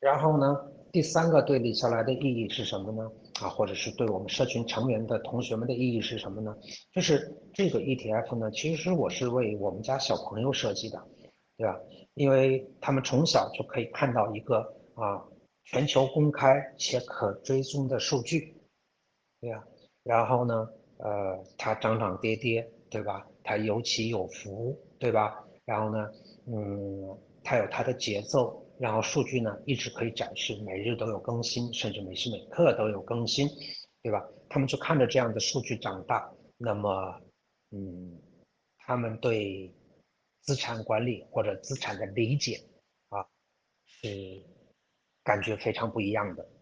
然后呢，第三个对李笑来的意义是什么呢？或者是对我们社群成员的同学们的意义是什么呢？就是这个 ETF 呢，其实我是为我们家小朋友设计的，对吧？因为他们从小就可以看到一个全球公开且可追踪的数据，对吧？然后呢，它涨涨跌跌，对吧？它有起有伏，对吧？然后呢，它有它的节奏，然后数据呢一直可以展示，每日都有更新，甚至每时每刻都有更新，对吧？他们就看着这样的数据长大，那么，嗯，他们对资产管理或者资产的理解啊，是感觉非常不一样的。